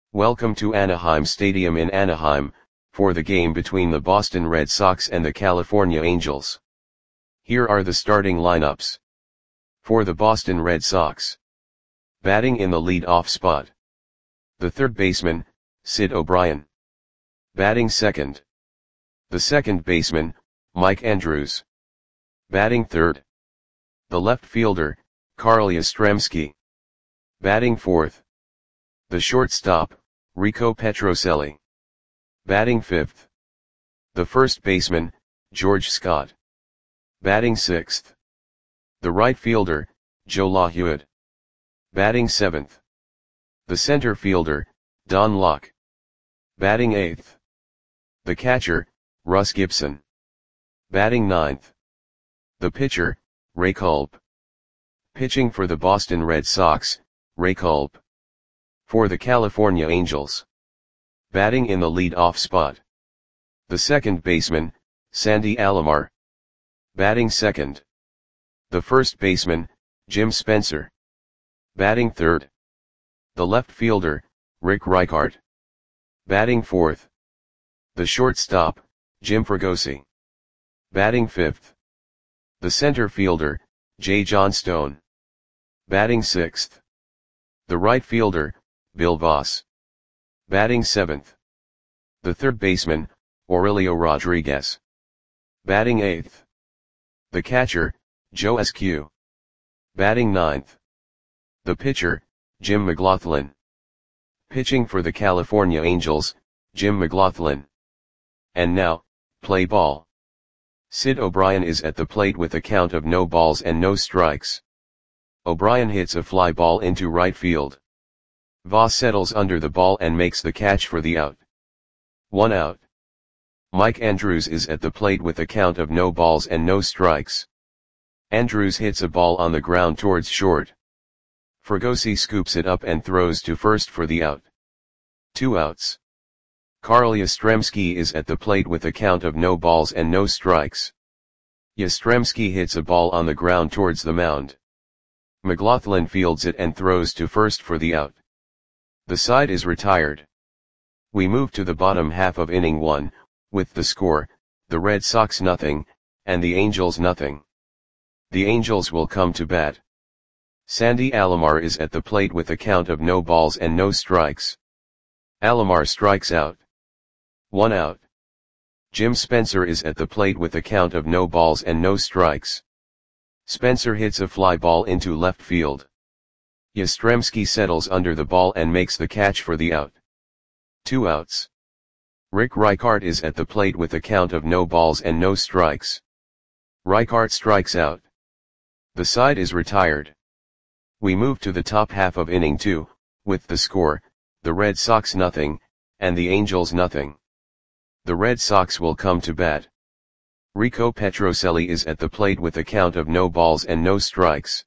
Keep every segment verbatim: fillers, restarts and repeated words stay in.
Welcome to Anaheim Stadium in Anaheim, for the game between the Boston Red Sox and the California Angels. Here are the starting lineups. For the Boston Red Sox. Batting in the lead-off spot. The third baseman, Sid O'Brien. Batting second. The second baseman, Mike Andrews. Batting third. The left fielder, Carl Yastrzemski. Batting fourth. The shortstop, Rico Petrocelli. Batting fifth. The first baseman, George Scott. Batting sixth. The right fielder, Joe LaHue. Batting seventh. The center fielder, Don Locke. Batting eighth. The catcher, Russ Gibson. Batting ninth. The pitcher, Ray Culp. Pitching for the Boston Red Sox, Ray Culp. For the California Angels. Batting in the lead-off spot. The second baseman, Sandy Alomar. Batting second. The first baseman, Jim Spencer. Batting third. The left fielder, Rick Reichart. Batting fourth. The shortstop, Jim Fregosi. Batting fifth. The center fielder, Jay Johnstone. Batting sixth. The right fielder, Bill Voss. Batting seventh. The third baseman, Aurelio Rodriguez. Batting eighth. The catcher, Joe Eskew. Batting ninth. The pitcher, Jim McLaughlin. Pitching for the California Angels, Jim McLaughlin. And now, play ball. Sid O'Brien is at the plate with a count of no balls and no strikes. O'Brien hits a fly ball into right field. Voss settles under the ball and makes the catch for the out. One out. Mike Andrews is at the plate with a count of no balls and no strikes. Andrews hits a ball on the ground towards short. Fregosi scoops it up and throws to first for the out. Two outs. Carl Yastrzemski is at the plate with a count of no balls and no strikes. Yastrzemski hits a ball on the ground towards the mound. McLaughlin fields it and throws to first for the out. The side is retired. We move to the bottom half of inning one, with the score, the Red Sox nothing, and the Angels nothing. The Angels will come to bat. Sandy Alomar is at the plate with a count of no balls and no strikes. Alomar strikes out. One out. Jim Spencer is at the plate with a count of no balls and no strikes. Spencer hits a fly ball into left field. Yastrzemski settles under the ball and makes the catch for the out. Two outs. Rick Reichart is at the plate with a count of no balls and no strikes. Reichart strikes out. The side is retired. We move to the top half of inning two, with the score, the Red Sox nothing, and the Angels nothing. The Red Sox will come to bat. Rico Petrocelli is at the plate with a count of no balls and no strikes.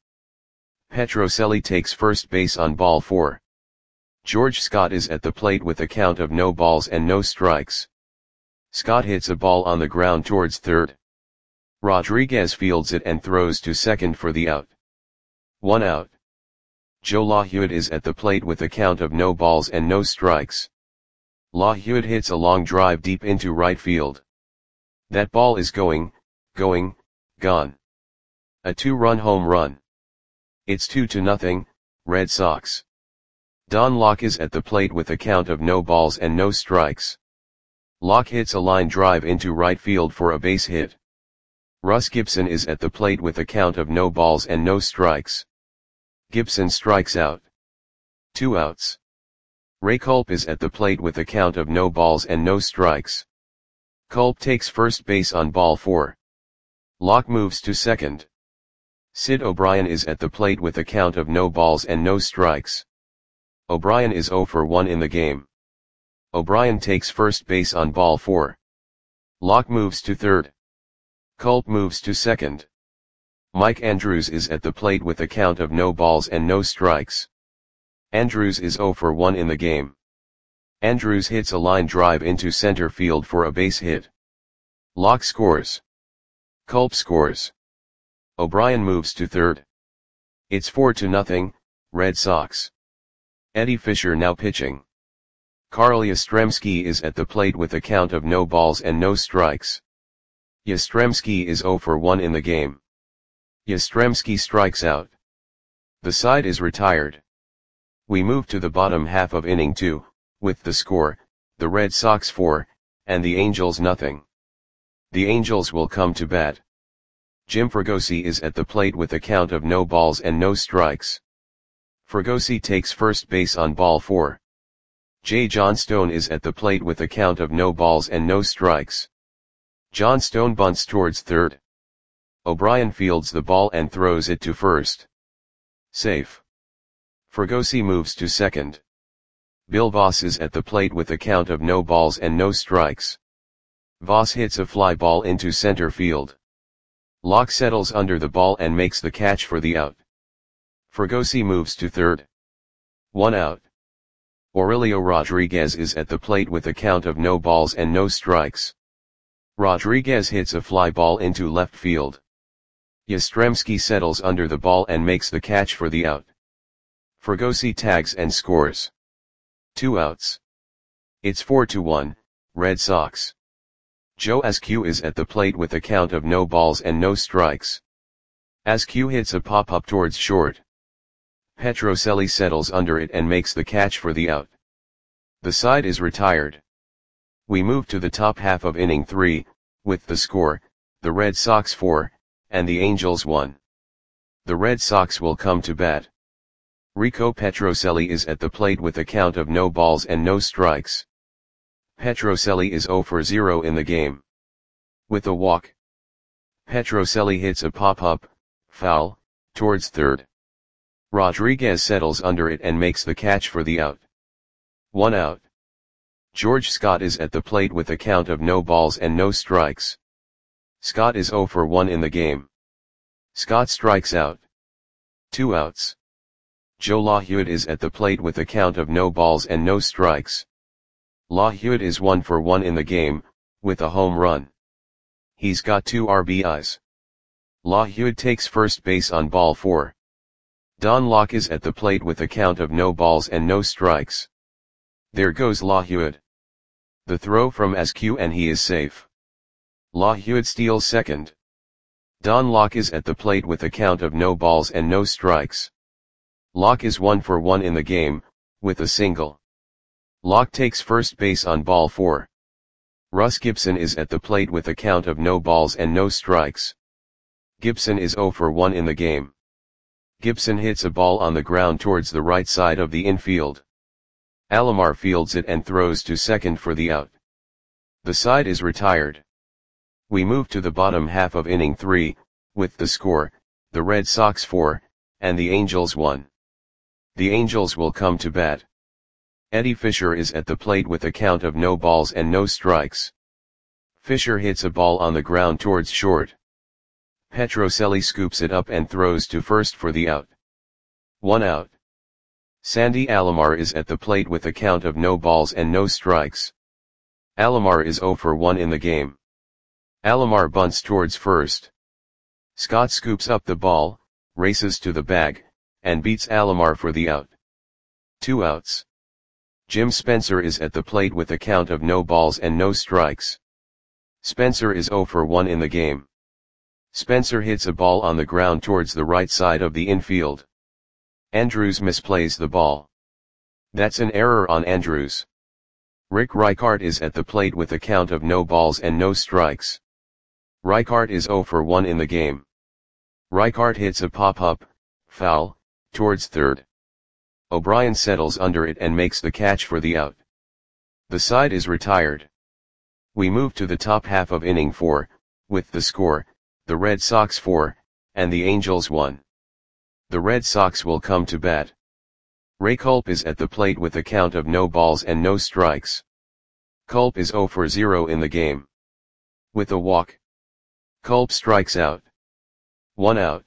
Petrocelli takes first base on ball four. George Scott is at the plate with a count of no balls and no strikes. Scott hits a ball on the ground towards third. Rodriguez fields it and throws to second for the out. One out. Joe LaHue is at the plate with a count of no balls and no strikes. LaHue hits a long drive deep into right field. That ball is going, going, gone. A two-run home run. It's two to nothing, Red Sox. Don Locke is at the plate with a count of no balls and no strikes. Locke hits a line drive into right field for a base hit. Russ Gibson is at the plate with a count of no balls and no strikes. Gibson strikes out. Two outs. Ray Culp is at the plate with a count of no balls and no strikes. Culp takes first base on ball four. Locke moves to second. Sid O'Brien is at the plate with a count of no balls and no strikes. O'Brien is zero for one in the game. O'Brien takes first base on ball four. Locke moves to third. Culp moves to second. Mike Andrews is at the plate with a count of no balls and no strikes. Andrews is zero for one in the game. Andrews hits a line drive into center field for a base hit. Locke scores. Culp scores. O'Brien moves to third. It's four to nothing, Red Sox. Eddie Fisher now pitching. Karl Yastrzemski is at the plate with a count of no balls and no strikes. Yastrzemski is zero for one in the game. Yastrzemski strikes out. The side is retired. We move to the bottom half of inning two, with the score, the Red Sox four, and the Angels nothing. The Angels will come to bat. Jim Fregosi is at the plate with a count of no balls and no strikes. Fregosi takes first base on ball four. J. Johnstone is at the plate with a count of no balls and no strikes. Johnstone bunts towards third. O'Brien fields the ball and throws it to first. Safe. Fregosi moves to second. Bill Voss is at the plate with a count of no balls and no strikes. Voss hits a fly ball into center field. Locke settles under the ball and makes the catch for the out. Fregosi moves to third. One out. Aurelio Rodriguez is at the plate with a count of no balls and no strikes. Rodriguez hits a fly ball into left field. Yastrzemski settles under the ball and makes the catch for the out. Fregosi tags and scores. Two outs. It's four to one, Red Sox. Joe Askew is at the plate with a count of no balls and no strikes. Askew hits a pop-up towards short. Petrocelli settles under it and makes the catch for the out. The side is retired. We move to the top half of inning three, with the score, the Red Sox four, and the Angels one. The Red Sox will come to bat. Rico Petrocelli is at the plate with a count of no balls and no strikes. Petrocelli is zero for zero in the game. With a walk. Petrocelli hits a pop-up, foul, towards third. Rodriguez settles under it and makes the catch for the out. One out. George Scott is at the plate with a count of no balls and no strikes. Scott is zero for one in the game. Scott strikes out. Two outs. Joe LaHewitt is at the plate with a count of no balls and no strikes. LaHewitt is one for one in the game, with a home run. He's got two R B Is. LaHewitt takes first base on ball four. Don Locke is at the plate with a count of no balls and no strikes. There goes LaHewitt. The throw from Askew and he is safe. LaHewitt steals second. Don Locke is at the plate with a count of no balls and no strikes. Locke is one for one in the game, with a single. Locke takes first base on ball four. Russ Gibson is at the plate with a count of no balls and no strikes. Gibson is zero for one in the game. Gibson hits a ball on the ground towards the right side of the infield. Alomar fields it and throws to second for the out. The side is retired. We move to the bottom half of inning three, with the score, the Red Sox four, and the Angels one. The Angels will come to bat. Eddie Fisher is at the plate with a count of no balls and no strikes. Fisher hits a ball on the ground towards short. Petrocelli scoops it up and throws to first for the out. One out. Sandy Alomar is at the plate with a count of no balls and no strikes. Alomar is zero for one in the game. Alomar bunts towards first. Scott scoops up the ball, races to the bag, and beats Alomar for the out. Two outs. Jim Spencer is at the plate with a count of no balls and no strikes. Spencer is zero for one in the game. Spencer hits a ball on the ground towards the right side of the infield. Andrews misplays the ball. That's an error on Andrews. Rick Reichart is at the plate with a count of no balls and no strikes. Reichart is zero for one in the game. Reichart hits a pop-up, foul, towards third. O'Brien settles under it and makes the catch for the out. The side is retired. We move to the top half of inning four, with the score, the Red Sox four, and the Angels one. The Red Sox will come to bat. Ray Culp is at the plate with a count of no balls and no strikes. Culp is zero for zero in the game. With a walk. Culp strikes out. One out.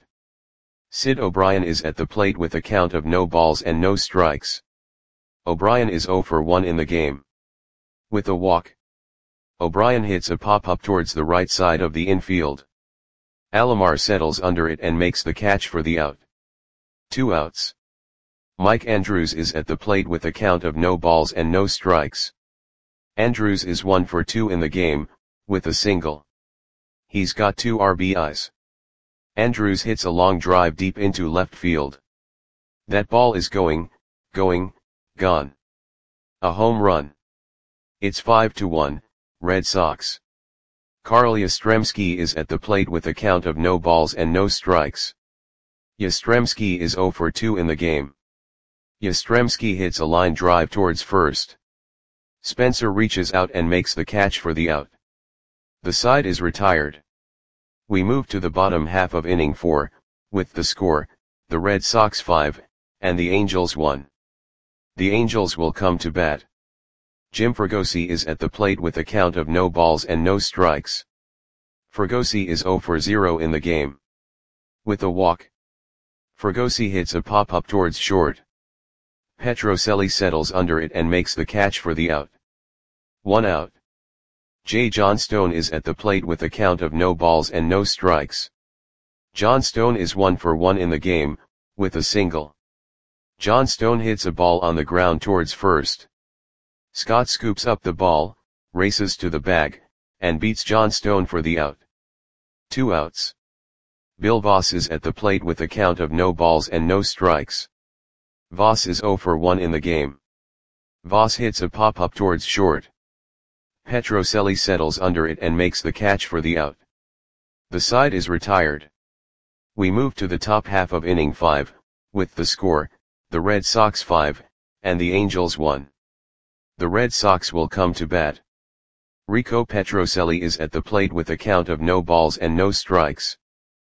Sid O'Brien is at the plate with a count of no balls and no strikes. O'Brien is zero for one in the game. With a walk. O'Brien hits a pop-up towards the right side of the infield. Alomar settles under it and makes the catch for the out. Two outs. Mike Andrews is at the plate with a count of no balls and no strikes. Andrews is one for two in the game, with a single. He's got two R B Is. Andrews hits a long drive deep into left field. That ball is going, going, gone. A home run. It's five to one, Red Sox. Carl Yastrzemski is at the plate with a count of no balls and no strikes. Yastrzemski is zero for two in the game. Yastrzemski hits a line drive towards first. Spencer reaches out and makes the catch for the out. The side is retired. We move to the bottom half of inning four, with the score, the Red Sox five, and the Angels one. The Angels will come to bat. Jim Fregosi is at the plate with a count of no balls and no strikes. Fregosi is zero for zero in the game. With a walk. Fregosi hits a pop-up towards short. Petrocelli settles under it and makes the catch for the out. One out. J. Johnstone is at the plate with a count of no balls and no strikes. Johnstone is one for one in the game, with a single. Johnstone hits a ball on the ground towards first. Scott scoops up the ball, races to the bag, and beats Johnstone for the out. Two outs. Bill Voss is at the plate with a count of no balls and no strikes. Voss is zero for one in the game. Voss hits a pop-up towards short. Petrocelli settles under it and makes the catch for the out. The side is retired. We move to the top half of inning five, with the score, the Red Sox five, and the Angels one. The Red Sox will come to bat. Rico Petrocelli is at the plate with a count of no balls and no strikes.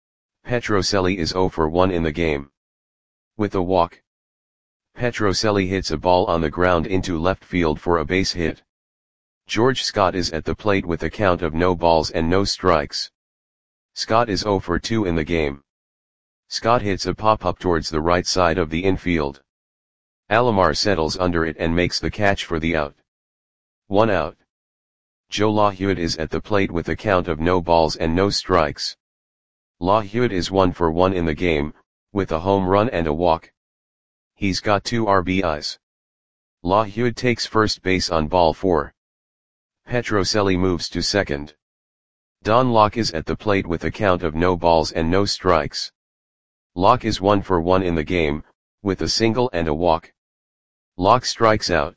Petrocelli is zero for one in the game. With a walk. Petrocelli hits a ball on the ground into left field for a base hit. George Scott is at the plate with a count of no balls and no strikes. Scott is zero for two in the game. Scott hits a pop-up towards the right side of the infield. Alomar settles under it and makes the catch for the out. One out. Joe LaHewitt is at the plate with a count of no balls and no strikes. LaHewitt is one for one in the game, with a home run and a walk. He's got two R B Is. LaHewitt takes first base on ball four. Petrocelli moves to second. Don Locke is at the plate with a count of no balls and no strikes. Locke is one for one in the game, with a single and a walk. Locke strikes out.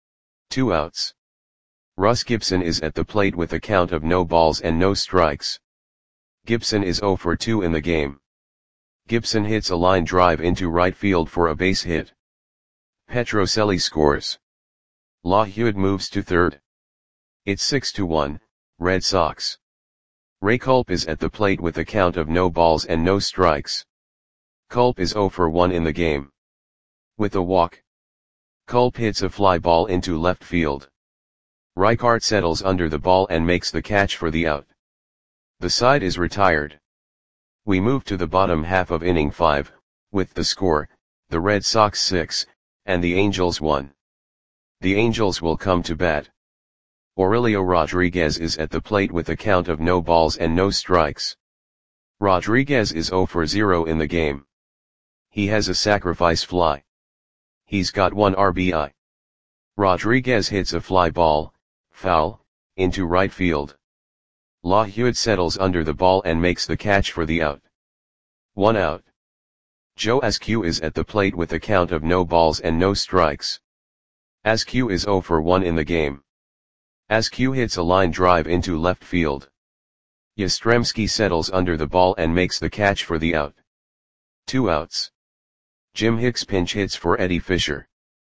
Two outs. Russ Gibson is at the plate with a count of no balls and no strikes. Gibson is zero for two in the game. Gibson hits a line drive into right field for a base hit. Petrocelli scores. LaHewitt moves to third. It's six to one, Red Sox. Ray Culp is at the plate with a count of no balls and no strikes. Culp is zero for one in the game. With a walk. Culp hits a fly ball into left field. Reichart settles under the ball and makes the catch for the out. The side is retired. We move to the bottom half of inning five, with the score, the Red Sox six, and the Angels one. The Angels will come to bat. Aurelio Rodriguez is at the plate with a count of no balls and no strikes. Rodriguez is zero for zero in the game. He has a sacrifice fly. He's got one R B I. Rodriguez hits a fly ball, foul, into right field. LaHewitt settles under the ball and makes the catch for the out. One out. Joe Askew is at the plate with a count of no balls and no strikes. Askew is zero for one in the game. Askew hits a line drive into left field. Yastrzemski settles under the ball and makes the catch for the out. Two outs. Jim Hicks pinch hits for Eddie Fisher.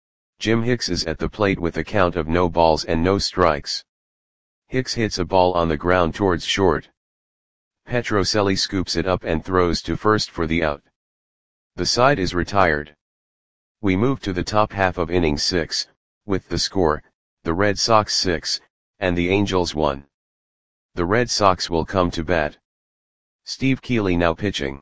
Jim Hicks is at the plate with a count of no balls and no strikes. Hicks hits a ball on the ground towards short. Petrocelli scoops it up and throws to first for the out. The side is retired. We move to the top half of inning six, with the score, the Red Sox six, and the Angels one. The Red Sox will come to bat. Steve Keeley now pitching.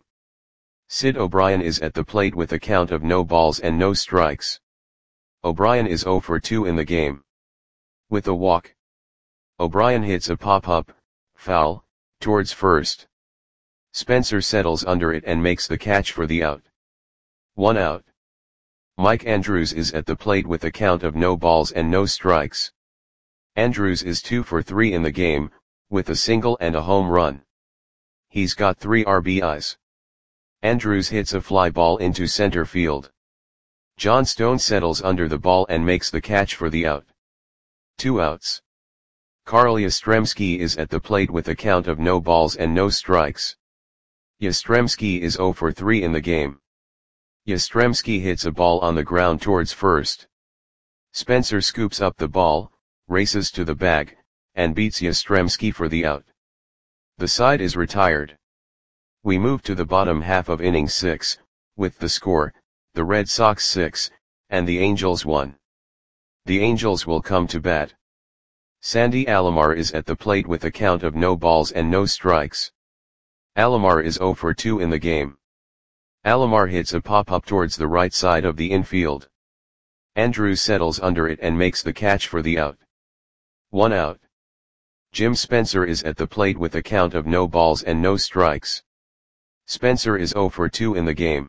Sid O'Brien is at the plate with a count of no balls and no strikes. O'Brien is zero for two in the game. With a walk. O'Brien hits a pop-up, foul, towards first. Spencer settles under it and makes the catch for the out. One out. Mike Andrews is at the plate with a count of no balls and no strikes. Andrews is two for three in the game, with a single and a home run. He's got three R B Is. Andrews hits a fly ball into center field. John Stone settles under the ball and makes the catch for the out. Two outs. Carl Yastrzemski is at the plate with a count of no balls and no strikes. Yastrzemski is zero for three in the game. Yastrzemski hits a ball on the ground towards first. Spencer scoops up the ball, races to the bag, and beats Yastrzemski for the out. The side is retired. We move to the bottom half of inning six, with the score, the Red Sox six, and the Angels one. The Angels will come to bat. Sandy Alomar is at the plate with a count of no balls and no strikes. Alomar is zero for two in the game. Alomar hits a pop-up towards the right side of the infield. Andrews settles under it and makes the catch for the out. One out. Jim Spencer is at the plate with a count of no balls and no strikes. Spencer is zero for two in the game.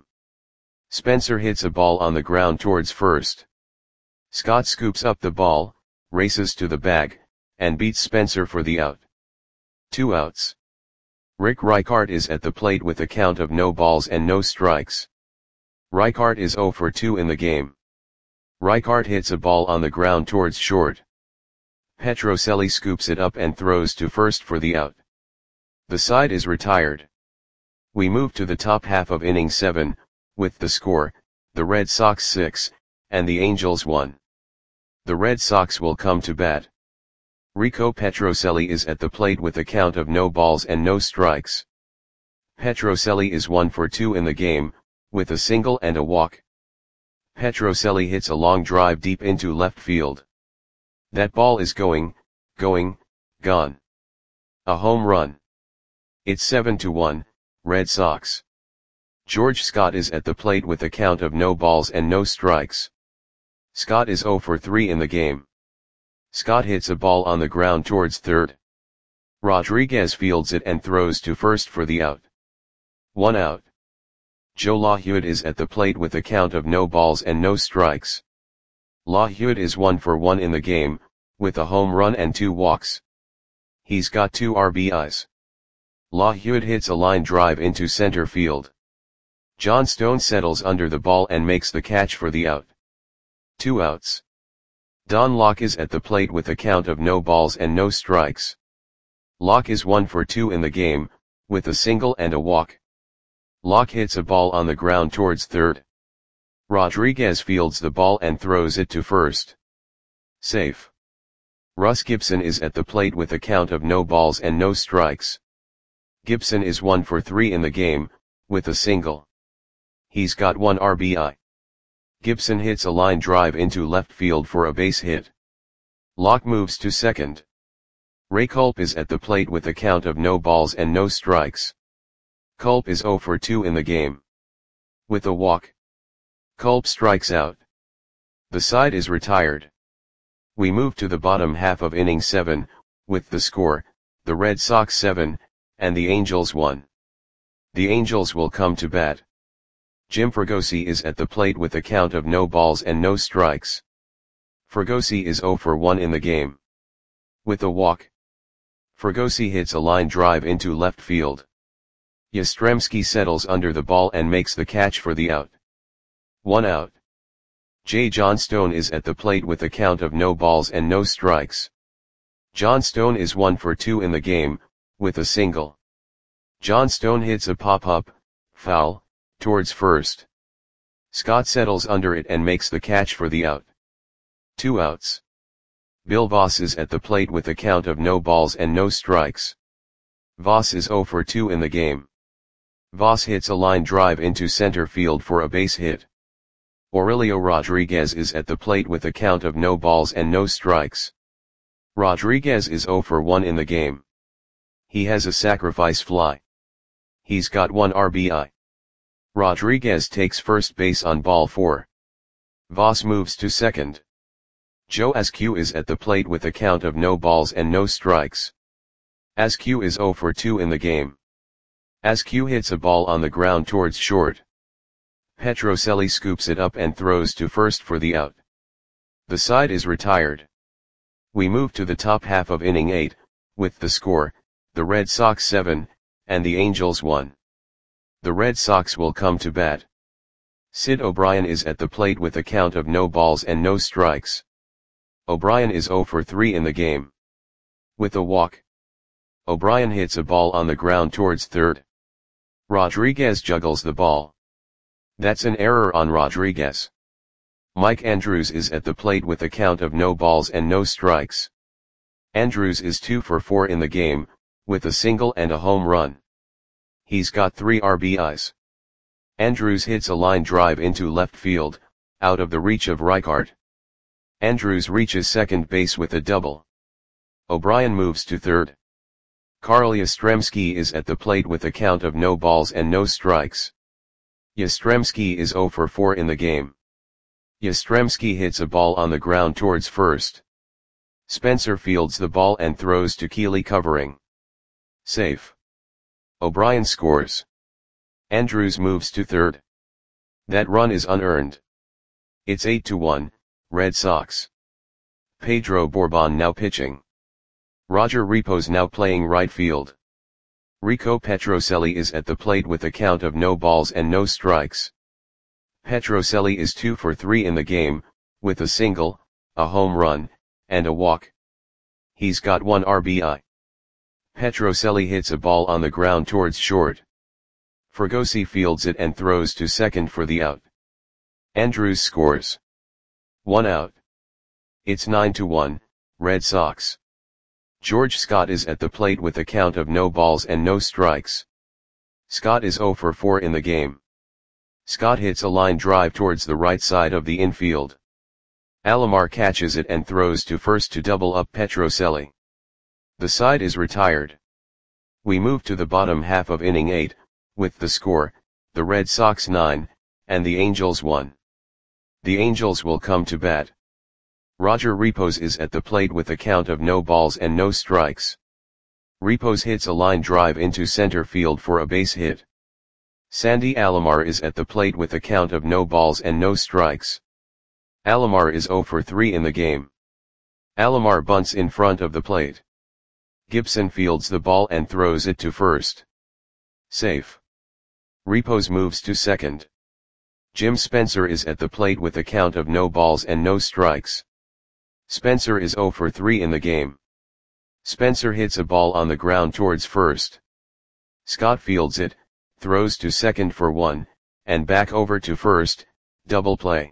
Spencer hits a ball on the ground towards first. Scott scoops up the ball, races to the bag, and beats Spencer for the out. Two outs. Rick Reichart is at the plate with a count of no balls and no strikes. Reichart is zero for two in the game. Reichart hits a ball on the ground towards short. Petrocelli scoops it up and throws to first for the out. The side is retired. We move to the top half of inning seven, with the score, the Red Sox six, and the Angels one. The Red Sox will come to bat. Rico Petrocelli is at the plate with a count of no balls and no strikes. Petrocelli is one for two in the game, with a single and a walk. Petrocelli hits a long drive deep into left field. That ball is going, going, gone. A home run. It's seven to one, Red Sox. George Scott is at the plate with a count of no balls and no strikes. Scott is zero for three in the game. Scott hits a ball on the ground towards third. Rodriguez fields it and throws to first for the out. One out. Joe LaHude is at the plate with a count of no balls and no strikes. LaHude is one for one in the game, with a home run and two walks. He's got two R B Is. LaHude hits a line drive into center field. John Stone settles under the ball and makes the catch for the out. Two outs. Don Locke is at the plate with a count of no balls and no strikes. Locke is one for two in the game, with a single and a walk. Locke hits a ball on the ground towards third. Rodriguez fields the ball and throws it to first. Safe. Russ Gibson is at the plate with a count of no balls and no strikes. Gibson is one for three in the game, with a single. He's got one R B I. Gibson hits a line drive into left field for a base hit. Locke moves to second. Ray Culp is at the plate with a count of no balls and no strikes. Culp is zero for two in the game. With a walk. Culp strikes out. The side is retired. We move to the bottom half of inning seven, with the score, the Red Sox seven, and the Angels one. The Angels will come to bat. Jim Fregosi is at the plate with a count of no balls and no strikes. Fregosi is zero for one in the game. With a walk. Fregosi hits a line drive into left field. Yastrzemski settles under the ball and makes the catch for the out. One out. J. John Stone is at the plate with a count of no balls and no strikes. John Stone is one for two in the game, with a single. John Stone hits a pop-up, foul, towards first. Scott settles under it and makes the catch for the out. Two outs. Bill Voss is at the plate with a count of no balls and no strikes. Voss is zero for two in the game. Voss hits a line drive into center field for a base hit. Aurelio Rodriguez is at the plate with a count of no balls and no strikes. Rodriguez is zero for one in the game. He has a sacrifice fly. He's got one R B I. Rodriguez takes first base on ball four. Voss moves to second. Joe Askew is at the plate with a count of no balls and no strikes. Askew is zero for two in the game. Askew hits a ball on the ground towards short. Petrocelli scoops it up and throws to first for the out. The side is retired. We move to the top half of inning eight, with the score, the Red Sox seven, and the Angels one. The Red Sox will come to bat. Sid O'Brien is at the plate with a count of no balls and no strikes. O'Brien is oh for three in the game. With a walk, O'Brien hits a ball on the ground towards third. Rodriguez juggles the ball. That's an error on Rodriguez. Mike Andrews is at the plate with a count of no balls and no strikes. Andrews is two for four in the game, with a single and a home run. He's got three R B Is. Andrews hits a line drive into left field, out of the reach of Reichart. Andrews reaches second base with a double. O'Brien moves to third. Carl Yastrzemski is at the plate with a count of no balls and no strikes. Yastrzemski is oh for four in the game. Yastrzemski hits a ball on the ground towards first. Spencer fields the ball and throws to Keeley covering. Safe. O'Brien scores. Andrews moves to third. That run is unearned. It's eight to one, Red Sox. Pedro Bourbon now pitching. Roger Repos now playing right field. Rico Petrocelli is at the plate with a count of no balls and no strikes. Petrocelli is two for three in the game, with a single, a home run, and a walk. He's got one R B I. Petrocelli hits a ball on the ground towards short. Fregosi fields it and throws to second for the out. Andrews scores. One out. It's nine to one, Red Sox. George Scott is at the plate with a count of no balls and no strikes. Scott is oh for four in the game. Scott hits a line drive towards the right side of the infield. Alomar catches it and throws to first to double up Petrocelli. The side is retired. We move to the bottom half of inning eight, with the score, the Red Sox nine, and the Angels one. The Angels will come to bat. Roger Repos is at the plate with a count of no balls and no strikes. Repos hits a line drive into center field for a base hit. Sandy Alomar is at the plate with a count of no balls and no strikes. Alomar is oh for three in the game. Alomar bunts in front of the plate. Gibson fields the ball and throws it to first. Safe. Repos moves to second. Jim Spencer is at the plate with a count of no balls and no strikes. Spencer is oh for three in the game. Spencer hits a ball on the ground towards first. Scott fields it, throws to second for one, and back over to first, double play.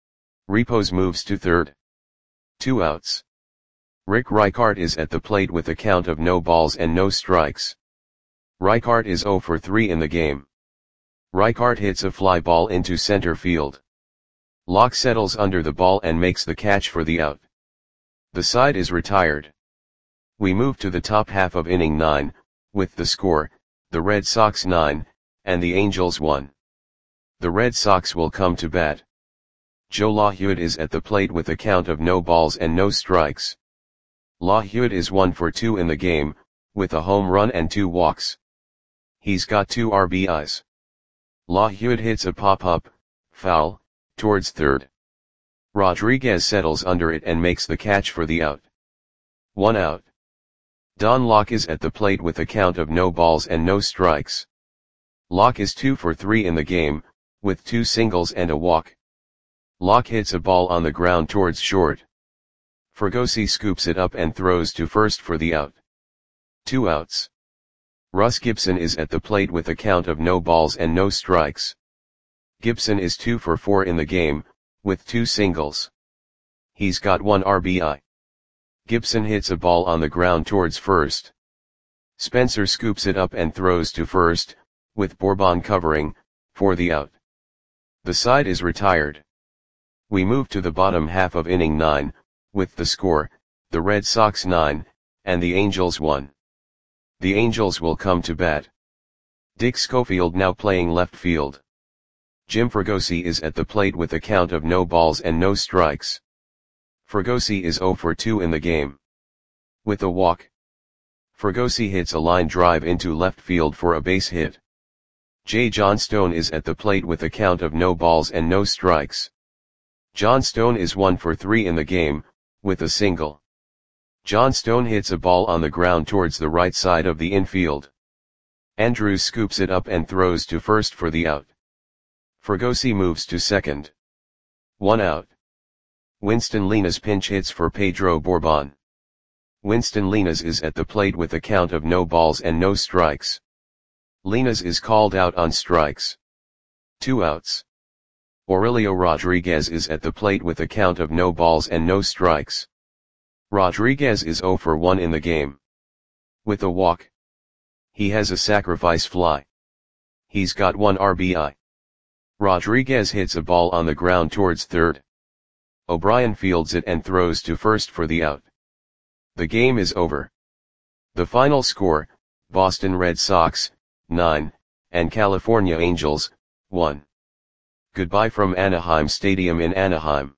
Repos moves to third. Two outs. Rick Reichart is at the plate with a count of no balls and no strikes. Reichart is oh for three in the game. Reichart hits a fly ball into center field. Locke settles under the ball and makes the catch for the out. The side is retired. We move to the top half of inning nine, with the score, the Red Sox nine, and the Angels one. The Red Sox will come to bat. Joe LaHewitt is at the plate with a count of no balls and no strikes. LaHewitt is one for two in the game, with a home run and two walks. He's got two R B Is. LaHewitt hits a pop-up, foul, towards third. Rodriguez settles under it and makes the catch for the out. One out. Don Locke is at the plate with a count of no balls and no strikes. Locke is two for three in the game, with two singles and a walk. Locke hits a ball on the ground towards short. Fregosi scoops it up and throws to first for the out. Two outs. Russ Gibson is at the plate with a count of no balls and no strikes. Gibson is two for four in the game, with two singles. He's got one R B I. Gibson hits a ball on the ground towards first. Spencer scoops it up and throws to first, with Bourbon covering, for the out. The side is retired. We move to the bottom half of inning nine, with the score, the Red Sox nine, and the Angels one. The Angels will come to bat. Dick Schofield now playing left field. Jim Fregosi is at the plate with a count of no balls and no strikes. Fregosi is oh for two in the game. With a walk. Fregosi hits a line drive into left field for a base hit. J. John Stone is at the plate with a count of no balls and no strikes. John Stone is one for three in the game, with a single. John Stone hits a ball on the ground towards the right side of the infield. Andrews scoops it up and throws to first for the out. Fregosi moves to second. One out. Winston Linares pinch hits for Pedro Bourbon. Winston Linares is at the plate with a count of no balls and no strikes. Linares is called out on strikes. Two outs. Aurelio Rodriguez is at the plate with a count of no balls and no strikes. Rodriguez is zero for one in the game. With a walk. He has a sacrifice fly. He's got one R B I. Rodriguez hits a ball on the ground towards third. O'Brien fields it and throws to first for the out. The game is over. The final score, Boston Red Sox, nine, and California Angels, one. Goodbye from Anaheim Stadium in Anaheim.